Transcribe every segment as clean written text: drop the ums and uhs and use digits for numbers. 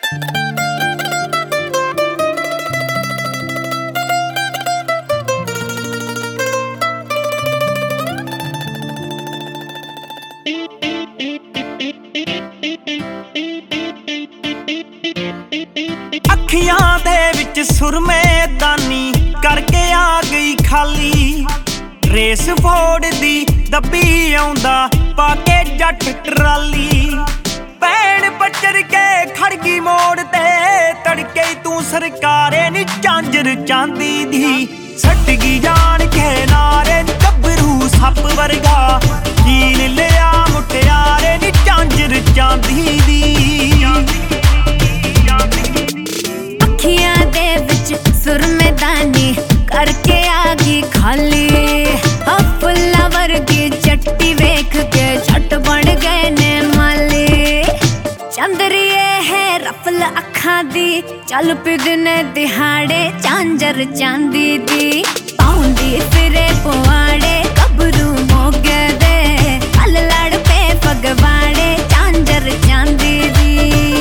ਅੱਖੀਆਂ ਦੇ ਵਿੱਚ ਸੁਰਮੇ ਦਾਨੀ ਕਰਕੇ ਆ ਗਈ ਖਾਲੀ। ਰੇਸ ਫੋੜਦੀ ਦੱਬੀ ਆਉਂਦਾ ਪਾ ਕੇ ਜੱਟ ਟਰਾਲੀ। ਭੈਣ ਪੱਚਰ ਕੇ ਖੜ ਗਈ ਮੋੜ ਤੇ ਤੜਕੇ ਤੂੰ ਸਰਕਾਰੇ ਨੀ ਝਾਂਜਰ ਚਾਂਦੀ ਦੀ। ਸੱਟ ਗਈ ਜਾਣ ਕੇ ਨਾਰੇ ਗੱਭਰੂ ਸੱਪ ਵਰਗਾ ਜੀਨ ਲਿਆ ਮੁਟਿਆਰੇ ਨੀ ਝਾਂਜਰ ਚਾਂਦੀ ਦੀ। ਅੱਖੀਆਂ ਦੇ ਵਿੱਚ ਸੁਰਮੇਦਾਨੀ ਕਰਕੇ ਆ ਗਈ ਖਾਲੀ। ਫੁੱਲਾਂ ਵਰਗੀ ਚੱਟੀ ਵੇਖ ਕੇ ਛੱਟ ਬਣ ਗਏ ਨੇ ਮਾਲੀ। ਚੰਦਰੀਏ ਹੈ ਰਫਲ ਅੱਖਾਂ ਦੀ ਚੱਲ ਪੀ ਦਿਨ ਦਿਹਾੜੇ ਝਾਂਜਰ ਚਾਂਦੀ ਦੀ। ਪਾਉਂਦੀ ਫਿਰੇ ਪੁਆੜੇ ਗੱਭਰੂ ਮੋਗੇ ਦੇ ਕੱਲ ਲੜ ਪਏ ਫਗਵਾੜੇ ਝਾਂਜਰ ਚਾਂਦੀ ਦੀ।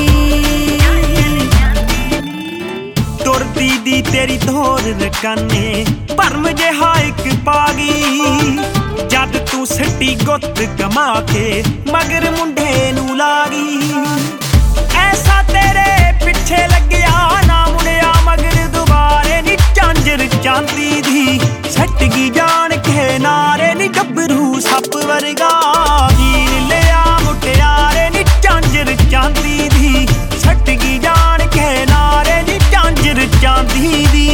ਤੁਰਦੀ ਦੀ ਤੇਰੀ ਧੋਰ ਰਕਾਨੇ ਭਰਮ ਜਿਹਾ ਇੱਕ ਪਾ ਗਈ। ਜਦ ਤੂੰ ਸੱਟੀ ਗੁੱਤ ਕਮਾ ਕੇ ਮਗਰ ਮੁੰਡੇ ਨੂੰ ਲਾ ਗਈ। ਐਸਾ ਤੇਰੇ ਪਿੱਛੇ ਲੱਗਿਆ ਨਾ ਮੁੜਿਆ ਮਗਰ ਦੁਬਾਰੇ ਨੀ ਝਾਂਜਰ ਚਾਂਦੀ ਦੀ। ਸੱਟ ਗਈ ਜਾਣ ਕੇ ਨਾਰੇ ਨੀ ਗੱਭਰੂ ਸੱਪ ਵਰਗਾ ਜੀਨ ਲਿਆ ਮੁਟਿਆਰੇ ਨੀ ਝਾਂਜਰ ਚਾਂਦੀ ਦੀ। ਸੱਟ ਗਈ ਜਾਣ ਕੇ ਨਾਰੇ ਨੀ ਝਾਂਜਰ ਚਾਂਦੀ ਦੀ।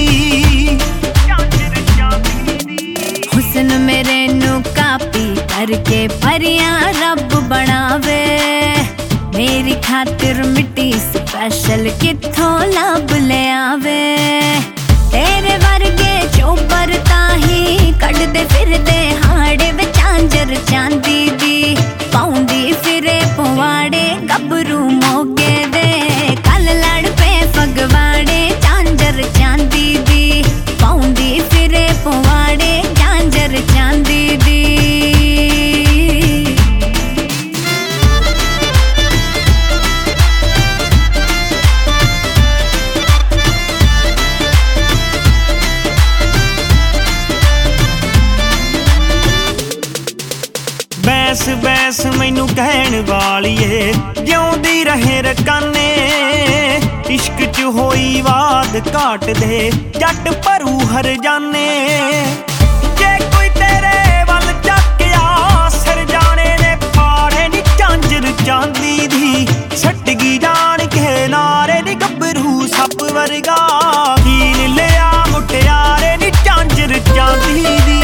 ਹੁਸਨ ਮੇਰੇ ਨੂੰ ਕਾਪੀ ਕਰਕੇ ਪਰੀਆਂ ਰੱਬ ਬਣਾਵੇ। ਮੇਰੀ ਖਾਤਰ ਮਿੱਟੀ ਸਪੈਸ਼ਲ ਕਿੱਥੋਂ ਲੱਭ ਲਿਆਵੇ। ਤੇਰੇ ਵਰਗੇ ਚੋਬਰ ਤਾਂ ਹੀ ਕੱਢਦੇ ਫਿਰਦੇ ਹਾੜੇ ਵਿੱਚ ਝਾਂਜਰ ਚਾਂਦੀ ਦੀ। ਪਾਉਂਦੀ ਫਿਰੇ ਪਵਾੜੇ ਗੱਭਰੂ ਮੋਗੇ ਦੇ ਕੱਲ ਲੜ ਪਏ ਫਗਵਾੜੇ ਝਾਂਜਰ ਚਾਂਦੀ ਦੀ। ਪਾਉਂਦੀ ਫਿਰੇ ਪਵਾੜੇ ਝਾਂਜਰ ਚਾਂਦੀ ਦੀ। ਬੈਸ ਬੈਸ ਮੈਨੂੰ ਕਹਿਣ ਵਾਲੀਏ ਜਿਉਂਦੀ ਰਹੇ ਰਕਾਨੇ। ਇਸ਼ਕ ਚ ਹੋਈ ਵਾਦ ਘਾਟ ਦੇ ਜੱਟ ਭਰੂ ਹਰ ਜਾਨੇ। ਜੇ ਕੋਈ ਤੇਰੇ ਵੱਲ ਚੱਕਿਆ ਸਿਰ ਜਾਣੇ ਨੇ ਪਾੜੇ ਨੀ ਝਾਂਜਰ ਚਾਂਦੀ ਦੀ। ਸੱਟ ਗਈ ਜਾਣ ਕੇ ਨਾਰੇ ਨੀ ਗੱਭਰੂ ਸੱਪ ਵਰਗਾ ਜੀਨ ਲਿਆ ਮੁਟਿਆਰੇ ਨੀ ਝਾਂਜਰ ਚਾਂਦੀ ਦੀ।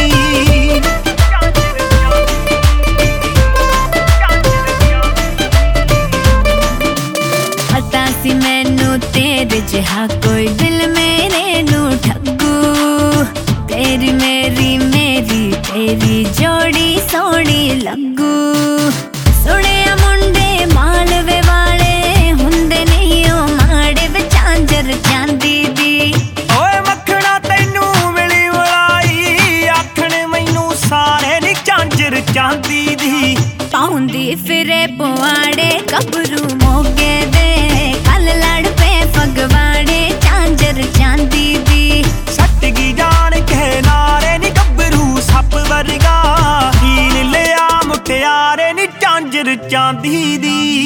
ਸੀ ਮੈਨੂੰ ਤੇਰੇ ਜਿਹਾ ਕੋਈ ਦਿਲ ਮੇਰੇ ਨੂੰ ਠੱਗੂ। ਤੇਰੀ ਮੇਰੀ ਮੇਰੀ ਤੇਰੀ ਜੋੜੀ ਸੋਹਣੀ ਲੱਗੂ। ਸੁਣਿਆ ਮੁੰਡੇ ਮਾਲਵੇ ਵਾਲੇ ਹੁੰਦੇ ਨਹੀਂ ਉਹ ਮਾੜੇ ਵਿੱਚ ਝਾਂਜਰ ਚਾਂਦੀ ਦੀ। ਓਏ ਮੱਖਣਾ ਤੈਨੂੰ ਮਿਲੀ ਮਲਾਈ ਆਖਣ ਮੈਨੂੰ ਸਾਰੇ ਨੀ ਝਾਂਜਰ ਚਾਂਦੀ ਦੀ। ਪਾਉਂਦੀ ਫਿਰੇ ਪੁਆੜੇ ਗੱਭਰੂ ਮੋਗੇ ਦੇ ਕੱਲ ਲੜ ਪਏ ਫਗਵਾੜੇ ਝਾਂਜਰ ਚਾਂਦੀ ਦੀ। ਸੱਟ ਗਈ ਜਾਣ ਕੇ ਨਾਰੇ ਨੀ ਗੱਭਰੂ ਸੱਪ ਵਰਗਾ ਜੀਨ ਲਿਆ ਮੁਟਿਆਰੇ ਨੀ ਝਾਂਜਰ ਚਾਂਦੀ ਦੀ।